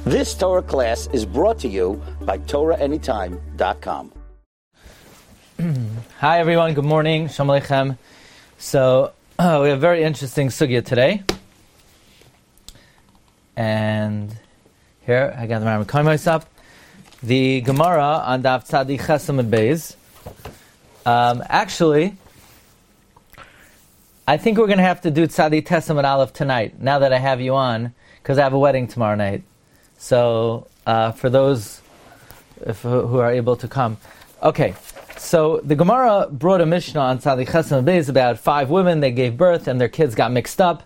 This Torah class is brought to you by TorahAnytime.com. Hi everyone, good morning, Shalom Aleichem. So, we have a very interesting sugya today. And here, I got the Maram Kaimos up. The Gemara on Daf Tzadi Chesam and Beis. Actually, I think we're going to have to do Tzadi Tesam and Aleph tonight, now that I have you on, because I have a wedding tomorrow night. So, for those who are able to come. Okay, so the Gemara brought a Mishnah on Tzadi Chesam and Beis about 5 women. They gave birth and their kids got mixed up.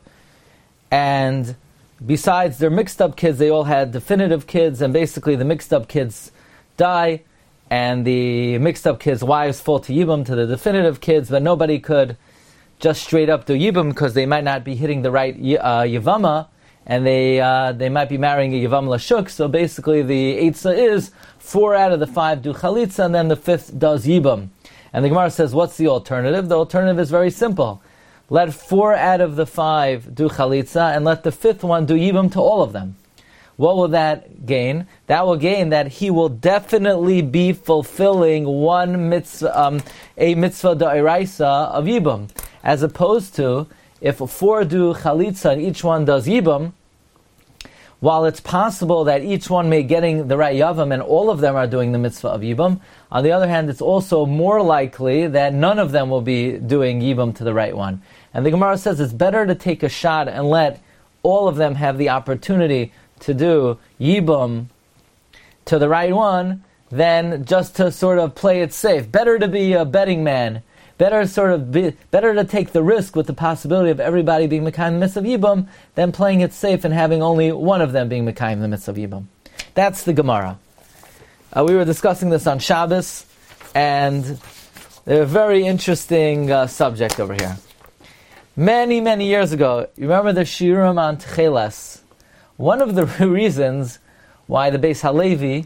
And besides their mixed up kids, they all had definitive kids, and basically the mixed up kids die, and the mixed up kids' wives fall to Yibam, to the definitive kids, but nobody could just straight up do Yibam because they might not be hitting the right Yivama, and they might be marrying a Yivam Lashuk. So basically the Eitzah is 4 out of the 5 do Chalitza, and then the 5th does Yibam. And the Gemara says, what's the alternative? The alternative is very simple. Let 4 out of the 5 do Chalitza, and let the 5th one do Yibam to all of them. What will that gain? That will gain that he will definitely be fulfilling one mitzvah, a mitzvah da'iraisa of Yibam, as opposed to if 4 do Chalitza and each one does Yibam. While it's possible that each one may getting the right Yavam and all of them are doing the mitzvah of Yibam, on the other hand, it's also more likely that none of them will be doing Yibam to the right one. And the Gemara says it's better to take a shot and let all of them have the opportunity to do Yibam to the right one than just to sort of play it safe. Better to be a betting man. Better to take the risk with the possibility of everybody being Mekayim the mitzvah of Yibam than playing it safe and having only one of them being Mekayim the mitzvah of Yibam. That's the Gemara. We were discussing this on Shabbos, and a very interesting subject over here. Many, many years ago, you remember the Shiurim on Tcheles? One of the reasons why the Beis Halevi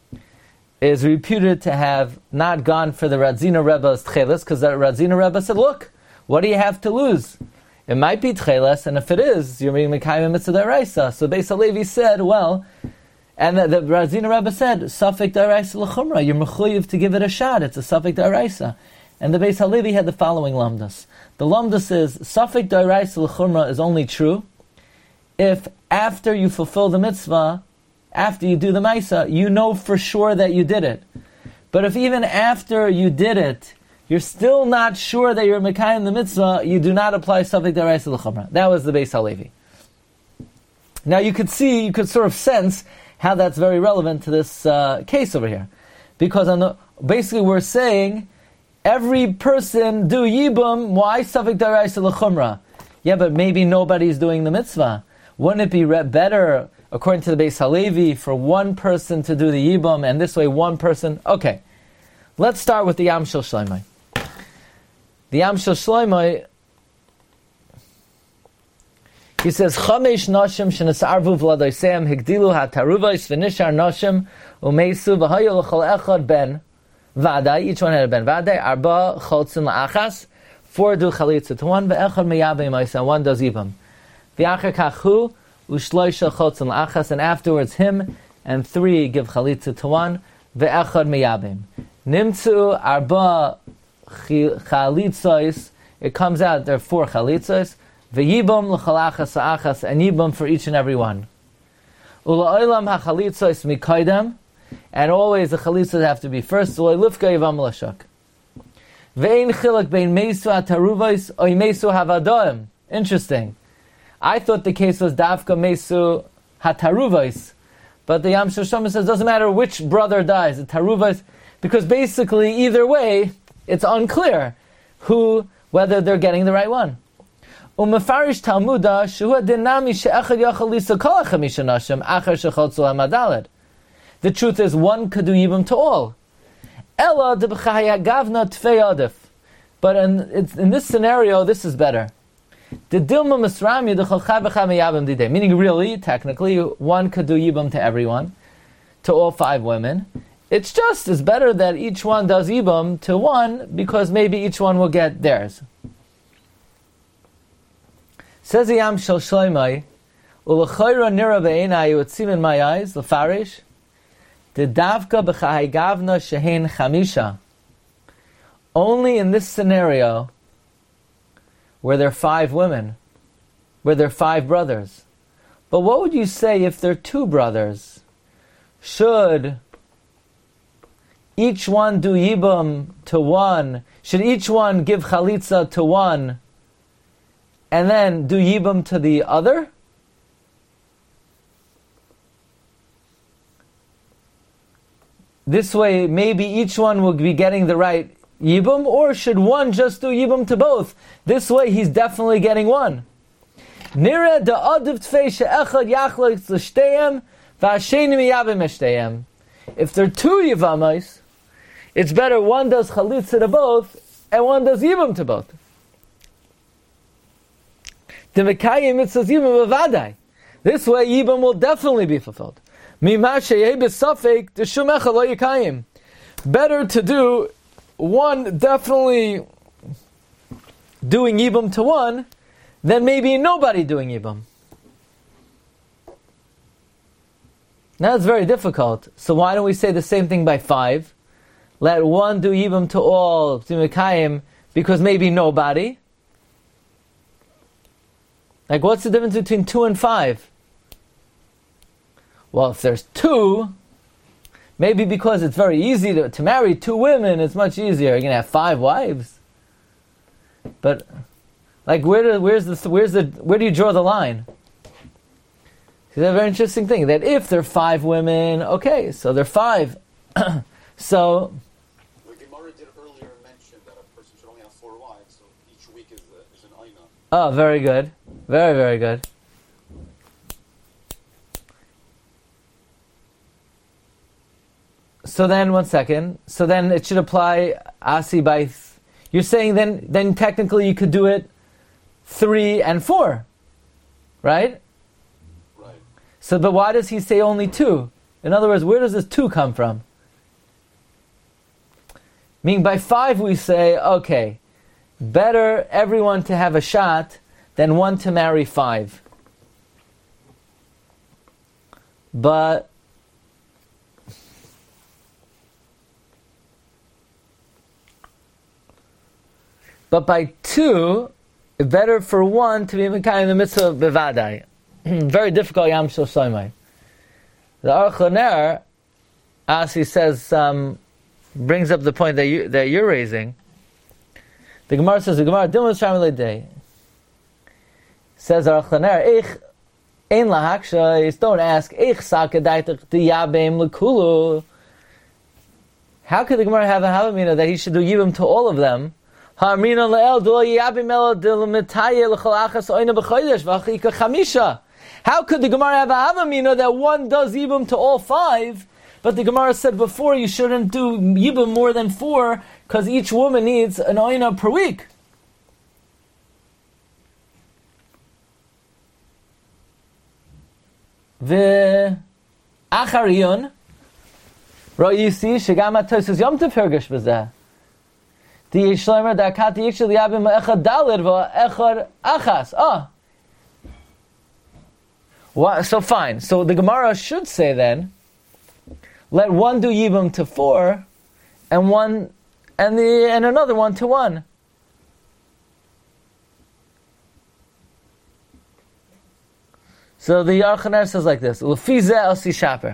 is reputed to have not gone for the Radzina Rebbe's Tcheles, because the Radzina Rebbe said, look, what do you have to lose? It might be Tcheles, and if it is, you're being Mekayim Mitzvah D'Oraisa. So Beis Halevi said, well, and the Radzina Rebbe said, Safek D'Oraisa L'chumra, you're mechuyev to give it a shot, it's a Safek D'Oraisa. And the Beis Halevi had the following lamdas. The lamdas is, Safek D'Oraisa L'chumra is only true if after you fulfill the mitzvah, after you do the Maisa, you know for sure that you did it. But if even after you did it, you're still not sure that you're Mekayim the mitzvah, you do not apply Safek D'Oraisa L'chumra. That was the Beis Halevi. Now you could sort of sense how that's very relevant to this case over here. Because basically we're saying, every person do Yibam, why Safek D'Oraisa L'chumra? Yeah, but maybe nobody's doing the mitzvah. Wouldn't it be better, according to the Beis Halevi, for one person to do the Yibam, and this way one person... Okay, let's start with the Yam Shel Shloimeh. The Yam Shel Shloimeh, he says, Chamesh Noshim shenesarvu v'ladoisem higdilu ha'taruvos v'nishar Noshim u'meisu v'hayu l'chol echad ben v'adai, each one had a ben v'adai, arba chotzin la'achas, 4 do chalitza to 1, v'echad meyabei ma'isa, 1 does Yibam. V'acher kachu u'shloisha chotzin la'achas, and afterwards him and 3 give chalitza to 1, v'echad meyabim. Nimtzu arba chalitzos, it comes out there are 4 chalitzos, v'yibam l'chalachas ha'achas, and yibam for each and every one. Ula'olam ha'chalitzos mikaydem, and always the chalitzos have to be first. Ula'lifka yivam l'shuk. Ve'ein chilak bein meisu ha'taruvos oy meisu ha'vadoim. Interesting. I thought the case was dafka meisu ha'taruvos, but the Yam Shel Shloimeh says it doesn't matter which brother dies, the taruvos, because basically either way it's unclear whether they're getting the right one. Umefarish Talmuda shuha dinami she'echad yachal lisa kol ha'chamisha nashim achar shechotzu ha'madaled. The truth is one could do Yibam to all. Ella debchaya gavna tfei adif. But in this scenario, this is better. Meaning really, technically, one could do Yibam to everyone, to all 5 women. It's just as better that each one does Yibam to one, because maybe each one will get theirs. Says the Yam Shel Shloimeh, Ulechayra nira be'enai, it would seem in my eyes, lefarish, the davka b'chahigavna shehen chamisha. Only in this scenario, where there are 5 women, where there are 5 brothers. But what would you say if there are 2 brothers? Should each one do yibum to one? Should each one give chalitza to one, and then do yibum to the other? This way, maybe each one will be getting the right yibum, or should one just do yibum to both? This way, he's definitely getting one. Nira da adiv tfei she'echad yachlik l'shteyem v'asheni miyabim eshteyem. If there are 2 yivamos, it's better one does chalitza to both, and one does yibum to both. The mekayim mitzvahs yibum b'vadai. This way, yibum will definitely be fulfilled. Better to do one definitely doing yibum to one than maybe nobody doing yibum. Now it's very difficult. So why don't we say the same thing by 5? Let one do yibum to all, because maybe nobody. Like, what's the difference between 2 and 5? Well, if there's 2, maybe because it's very easy to marry 2 women, it's much easier. You're going to have 5 wives. But, like, where do you draw the line? It's a very interesting thing, that if there are 5 women, okay, so there are 5. So, the Gemara did earlier mention that a person should only have 4 wives, so each week is an aina. Oh, very good. Very, very good. So then, one second. So then it should apply asi by... You're saying then technically you could do it 3 and 4, right? Right. So, but why does he say only 2? In other words, where does this 2 come from? Meaning by 5 we say, okay, better everyone to have a shot than one to marry 5. But by 2, it's better for one to be mekayim the mitzvah bevadai. Very difficult Yam Shel Shammai. The Aruch LaNer, as he says, brings up the point that you're raising. The Gemara says, says Aruch LaNer, Ich ein lahakshais, don't ask, Ich sakedaitach diyabim lekulu. How could the Gemara have a havamina that he should do yibum to all of them? How could the Gemara have a havamina that one does yibum to all 5, but the Gemara said before you shouldn't do yibum more than 4 because each woman needs an oina per week? V'achariyun ro'yisi shegam ha'tosos yom tov hergesh b'zeh. So fine. So the Gemara should say then, let one do yibum to 4, and another one to 1. So the Aruch LaNer says like this: L'fize elsi shaper.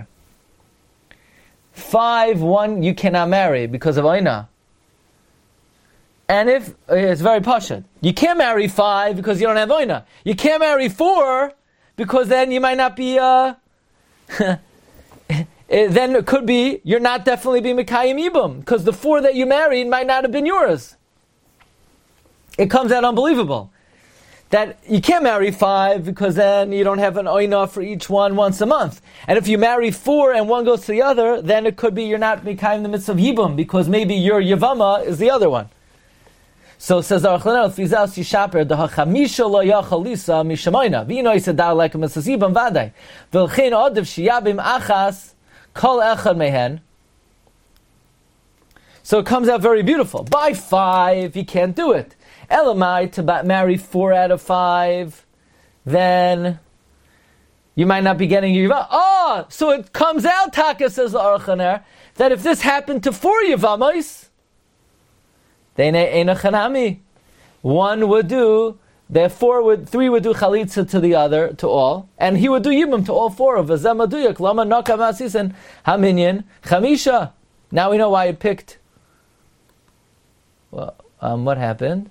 5, 1 you cannot marry because of oina. And if, it's very pashut. You can't marry 5 because you don't have oina. You can't marry 4 because then you might not be, then it could be, you're not definitely being Mekayim Yibum, because the 4 that you married might not have been yours. It comes out unbelievable. That you can't marry 5 because then you don't have an oina for each one once a month. And if you marry 4 and one goes to the other, then it could be you're not Mekayim the mitzvah of Yibum, because maybe your Yavama is the other one. So says Aruch LaNer, Fizas Yishaper, the Hachamisha lo yachal lisa mishamoina. V'ino yisadar like a mitzvah vadai. V'lchein odiv shiyabim achas kol echad mehen. So it comes out very beautiful. By 5, you can't do it. Elamai, to marry 4 out of 5, then you might not be getting your Yivama. Oh, so it comes out, Taka, says the Aruch LaNer, that if this happened to 4 Yivamos, then Eina Chanami. One would do, therefore 3 would do Chalitza to the other, to all, and he would do Yibam to all 4 of Vazamaduyak, Lama Naka Masisen, Haminyan, Chamisha. Now we know why he picked. Well, what happened?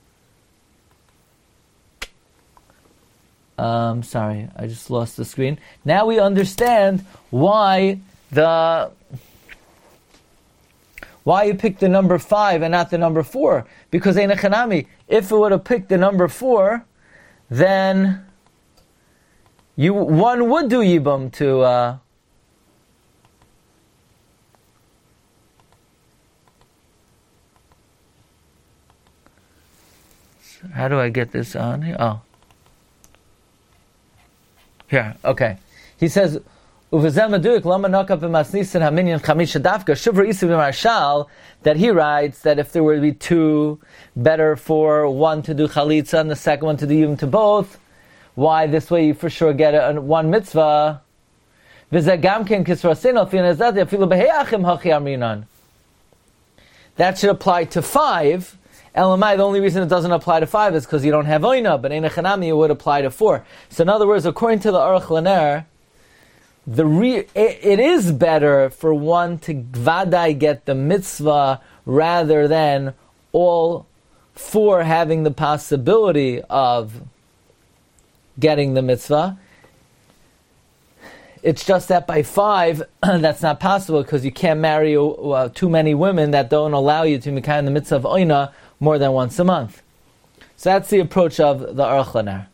Sorry, I just lost the screen. Now we understand why you picked the number 5 and not the number 4. Because Eina Chanami, if it would have picked the number 4, then one would do Yibam to how do I get this on here? Oh. Here, okay. He says, that he writes that if there were to be 2, better for one to do chalitza and the second one to do yibum to both. Why? This way you for sure get one mitzvah. That should apply to 5. Elamai, the only reason it doesn't apply to 5 is because you don't have oina, but Eina Chanami it would apply to 4. So in other words, according to the Aruch LaNer, it is better for one to vadai get the mitzvah rather than all 4 having the possibility of getting the mitzvah. It's just that by 5, that's not possible because you can't marry too many women that don't allow you to mekayem the mitzvah of oina more than once a month. So that's the approach of the Aruch LaNer.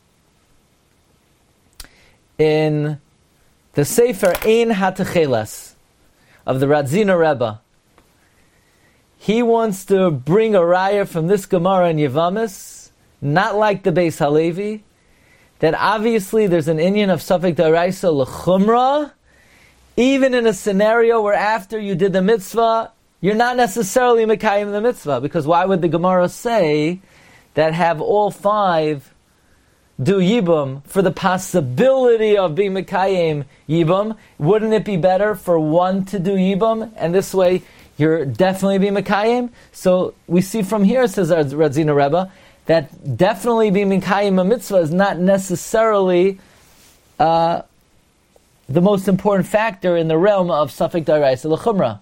In the Sefer Ein HaTecheles of the Radzina Rebbe, he wants to bring a raya from this Gemara in Yevamis, not like the Beis Halevi, that obviously there's an inyan of Safek D'Oraisa L'Chumra, even in a scenario where after you did the mitzvah, you're not necessarily Mekayim the mitzvah, because why would the Gemara say that have all 5 do Yibum for the possibility of being Mekayim Yibum? Wouldn't it be better for one to do Yibum, and this way you're definitely being Mekayim? So we see from here, says Radzina Rebbe, that definitely being Mekayim a mitzvah is not necessarily the most important factor in the realm of Safek D'Oraisa L'Chumra.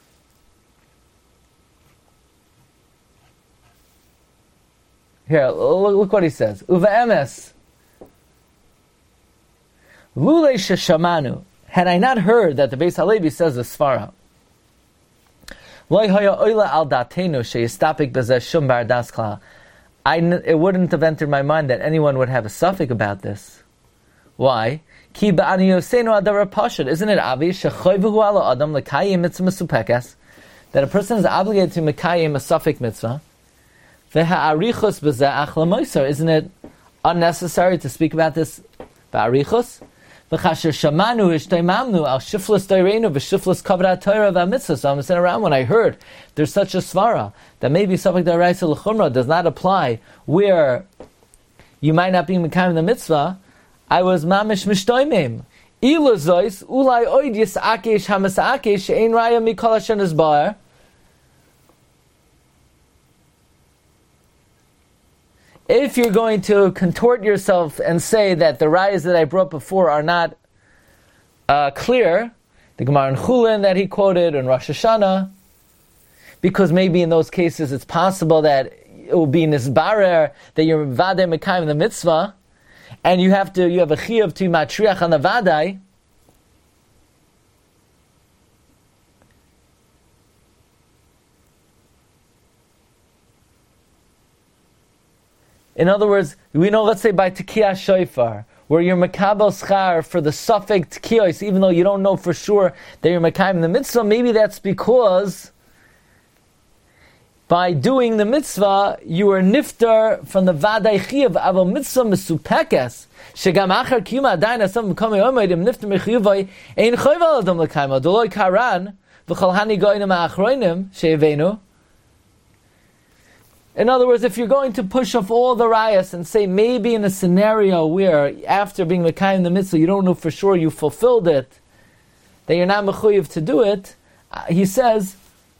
Here, look what he says. Uva emes. Lulei sheshamanu. Had I not heard that the Beis Halevi says the Svara, Loi haya oila al datenu sheyistapik bezeh shum bar das klal. It wouldn't have entered my mind that anyone would have a suffix about this. Why? Ki ba'ani yosenu adar pashut. Isn't it obvious shechoyvuhu ala adam lekayim mitzvah mesupekas, that a person is obligated to mekayim a suffix mitzvah? Isn't it unnecessary to speak about this ba'arichos? So I'm sitting around when I heard there's such a svara that maybe Safek D'Oraisa L'Chumra does not apply where you might not be mekayim the mitzvah. I was mamish mishtoimim. Ila zois ulai oid yisakesh hamasakesh she'ein raya mikol asher nizbar. If you're going to contort yourself and say that the rayas that I brought before are not clear, the Gemara in Chulin that he quoted in Rosh Hashanah, because maybe in those cases it's possible that it will be nisbarer that you're vadei mekayim the mitzvah, and you have a chiyuv to matriach on the vadai. In other words, we know, let's say by Tekiyah Shofar, where you're Mekabel Schar for the suffix Tekiyos, even though you don't know for sure that you're Mekayim the mitzvah, maybe that's because by doing the mitzvah, you are niftar from the Vadai Chiyav, Aval Mitzvah Mesupekes, Shegam Achar Kiyuma Adayin Asam Mekame Omedim Niftar Mechiyuvai, Ein Choyval Adam Lekayim, Doloi Karan, V'chol Hani Goyim Achroinim, She'evenu. In other words, if you're going to push off all the rayas and say maybe in a scenario where after being mekayim the mitzvah you don't know for sure you fulfilled it, that you're not mechuyev to do it, he says,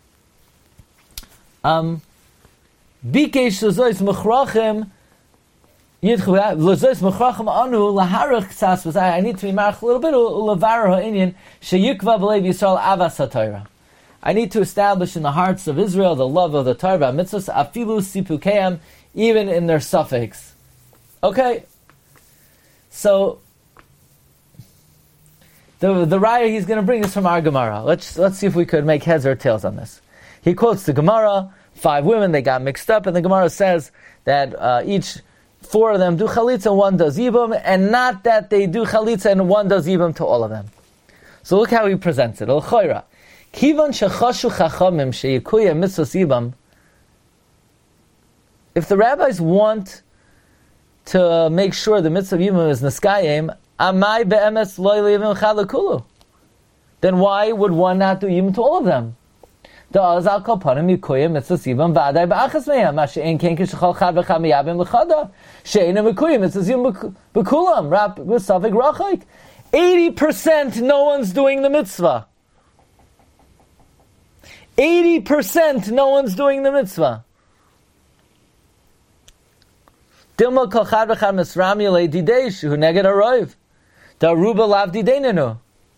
Bikesh l'zois mechrachim l'zois mechrachim anu laharach ksas. I need to be marach a little bit u'levarer ha'inyan sheyikva b'leiv Yisrael avas ha'torah. I need to establish in the hearts of Israel the love of the Torah mitzvahs afilu sipukeim, even in their suffix. Okay, so the raya he's going to bring is from our Gemara. Let's see if we could make heads or tails on this. He quotes the Gemara. 5 women, they got mixed up, and the Gemara says that each 4 of them do chalitza, 1 does yibum, and not that they do chalitza and 1 does yibum to all of them. So look how he presents it. Al-Khoira. Kivan shechashu chachamim sheyikuya mitzvos yibum. If the rabbis want to make sure the mitzvah of yibum is neskayim, amai be'emes lo yivim chalakulu. Then why would one not do yibum to all of them? The azal kolpanim yikuya mitzvos yibum v'adai ba'achas meyam ma'she'en ken kishachol chad v'cham yabim l'chada she'ena mikuya mitzvos yibum b'kulam rap v'savik rachayk. 80% no one's doing the mitzvah. 80% no one's doing the mitzvah. Dilma kol chad v'chad misram yalei dideish hu neged haroiv. Daruba lav dideinenu.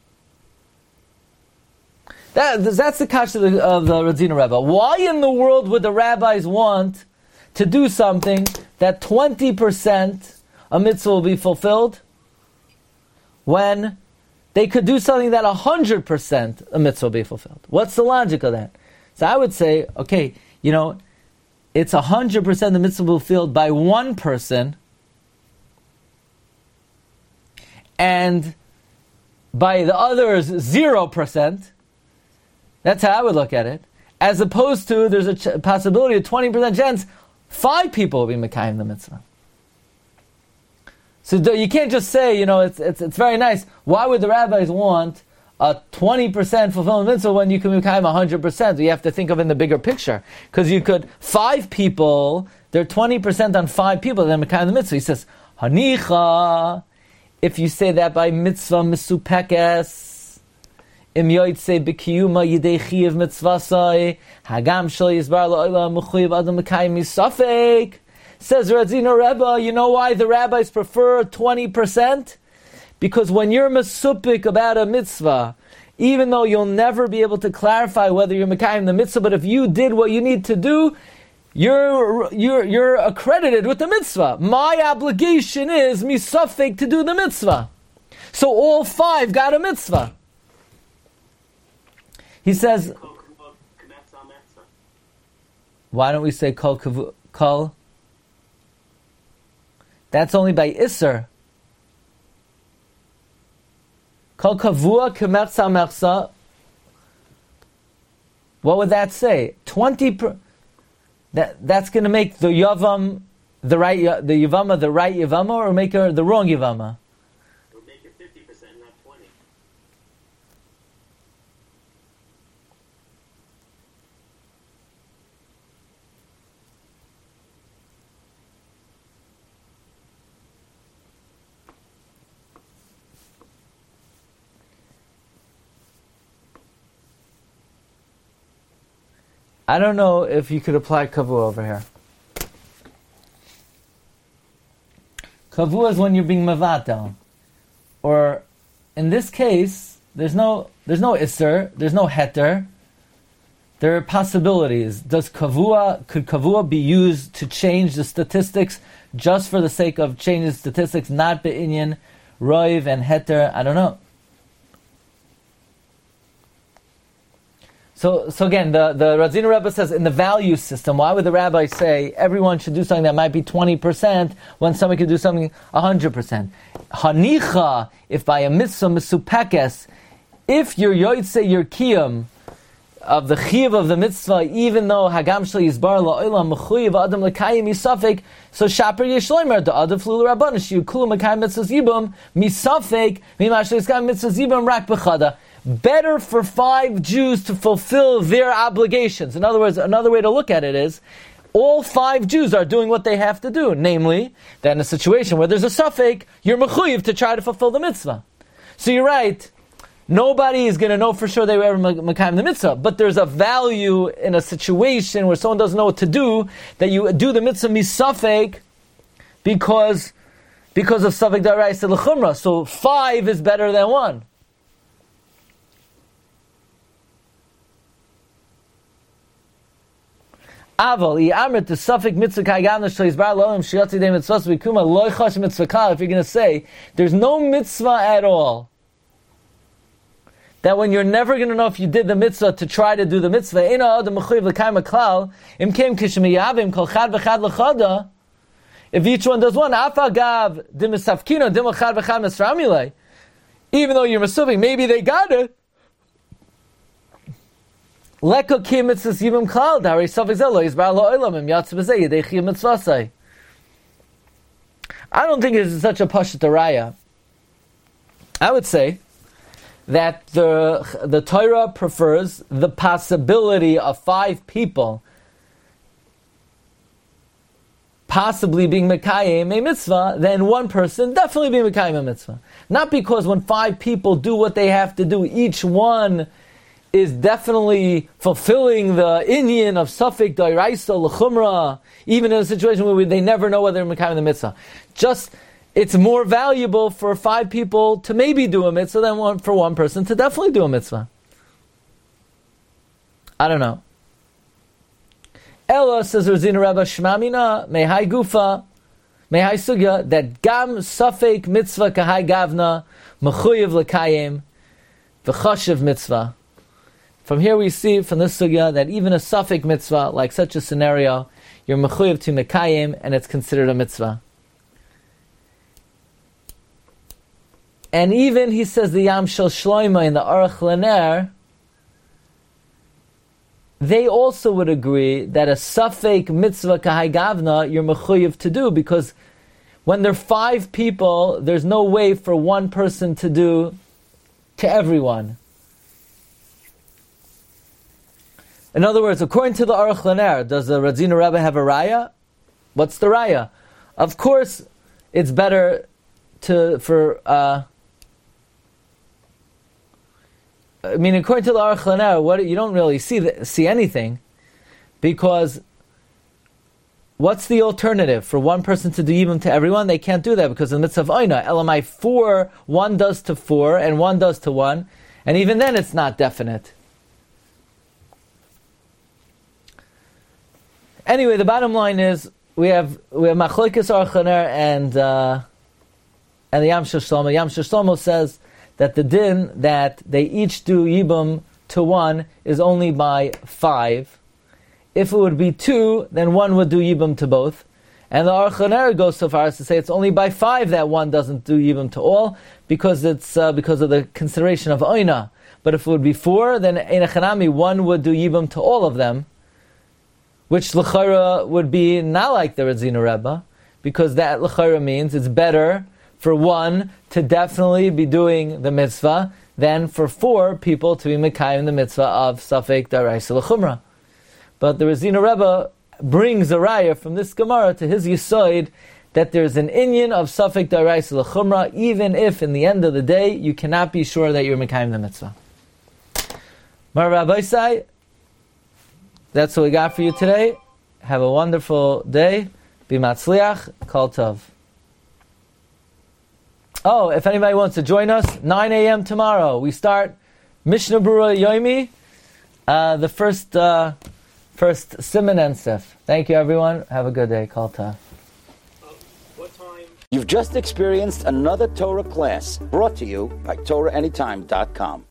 That's the kasha of the Radzina Rebbe. Why in the world would the rabbis want to do something that 20% a mitzvah will be fulfilled when they could do something that 100% a mitzvah will be fulfilled? What's the logic of that? So I would say, okay, it's 100% the mitzvah will be fulfilled by one person, and by the others 0%. That's how I would look at it. As opposed to, there's a possibility of 20% chance 5 people will be mekayim the mitzvah. So you can't just say, it's very nice. Why would the rabbis want a 20% fulfillment mitzvah when you can mekayim 100%? You have to think of it in the bigger picture. Because you could, 5 people, they're 20% on 5 people, then mekayim the mitzvah. He says, Hanicha, if you say that by mitzvah misupekes, Im yoytze b'kiyuma yidei chiyav mitzvasai hagam shel yizbar la'olam mechuyev adam mekayim misafek. Says Radzina Rebbe, you know why the rabbis prefer 20%? Because when you're mesupik about a mitzvah, even though you'll never be able to clarify whether you're mekayim the mitzvah, but if you did what you need to do, you're accredited with the mitzvah. My obligation is misafek to do the mitzvah. So all 5 got a mitzvah. He says, why don't we say kol? That's only by Isser. Kol kavua kemetza mechsa. What would that say? 20%. That's going to make the yavam the yavama the right yavama, or make her the wrong yavama? Or make it 50%, not 20%. I don't know if you could apply kavu over here. Kavu is when you're being mavatel, or in this case, there's no isser, there's no heter. There are possibilities. Could kavua be used to change the statistics just for the sake of changing statistics, not be'inyan, roiv and heter? I don't know. So again, the Radzina Rebbe says in the value system, why would the rabbi say everyone should do something that might be 20% when someone could do something 100%? Hanicha, if by a mitzvah misupekes, if you're yoytze your kiyum of the chiyuv of the mitzvah, even though hagam shel yizbar la'olam mechuyev adam l'kayim misafek, so shaper yeshloimer the other flu l'rabbanish you kulu mekayim mitzvahs yibum misafek mimash l'yiskayim mitzvahs yibum rak b'chada. Better for 5 Jews to fulfill their obligations. In other words, another way to look at it is, all 5 Jews are doing what they have to do, namely, that in a situation where there's a suffix, you're mechuyev to try to fulfill the mitzvah. So you're right, nobody is going to know for sure they were ever mekayim the mitzvah, but there's a value in a situation where someone doesn't know what to do, that you do the mitzvah misafek because of suffix d'oraisa l'chumra. So 5 is better than 1. Aval, Yamrit, the suffix mitzvah kaigana shleizbar loim shiatzi de mitzvahs vikuma loichash mitzvah kal. If you're going to say there's no mitzvah at all, that when you're never going to know if you did the mitzvah to try to do the mitzvah, ina adam mechuyev l'kayim klal im kem kishmiyavim kol chad v'chad l'chada. If each one does one, afagav dimisafkino dim chad v'chad misramile, even though you're assuming maybe they got it. I don't think it's such a pashut raya. I would say that the Torah prefers the possibility of 5 people possibly being mekayim a mitzvah than one person definitely being mekayim a mitzvah. Not because when 5 people do what they have to do, each one is definitely fulfilling the inyan of suffix d'oraisa l'chumra, even in a situation where they never know whether they're mekayim the mitzvah. Just, it's more valuable for 5 people to maybe do a mitzvah than for one person to definitely do a mitzvah. I don't know. Ella, says Razina Rebbe, Shmamina, mehai gufa, mehai sugya, that gam suffix mitzvah kahai gavna, mechuyev l'kayim, v'chashiv mitzvah. From here we see, from this sugya, that even a suffix mitzvah, like such a scenario, you're mechuyev to mekayim, and it's considered a mitzvah. And even, he says, the Yam Shel Shloima in the Aruch LaNer, they also would agree that a suffix mitzvah kahai gavna, you're mechuyev to do, because when there are 5 people, there's no way for one person to do to everyone. In other words, according to the Aruch LaNer, does the Razina Rebbe have a raya? What's the raya? Of course, it's better according to the Aruch LaNer, you don't really see anything, because what's the alternative for one person to do even to everyone? They can't do that because in the mitzvah of oina, elamai 4, 1 does to 4 and 1 does to 1, and even then it's not definite. Anyway, the bottom line is we have Machlokes Aruch LaNer and the Yam Shel Shlomo. Yam Shel Shlomo says that the din that they each do yibum to 1 is only by 5. If it would be 2, then 1 would do yibum to both. And the Aruch LaNer goes so far as to say it's only by 5 that 1 doesn't do yibum to all, because it's because of the consideration of oina. But if it would be 4, then ein echanami 1 would do yibum to all of them, which l'chara would be not like the Razina Rebbe, because that l'chara means it's better for 1 to definitely be doing the mitzvah than for 4 people to be mekayim the mitzvah of suffix d'oraisa l'chumra. But the Razina Rebbe brings a raya from this Gemara to his yisoid that there's an inyan of suffix d'oraisa l'chumra, even if in the end of the day you cannot be sure that you're mekayim the mitzvah. Mar Rabbi Sai, that's what we got for you today. Have a wonderful day. Be matzliach. Kol tov. Oh, if anybody wants to join us, 9 a.m. tomorrow, we start Mishnah Berurah Yomi, the first Siman Ensif. Thank you, everyone. Have a good day. Kol tov. What time? You've just experienced another Torah class brought to you by TorahAnytime.com.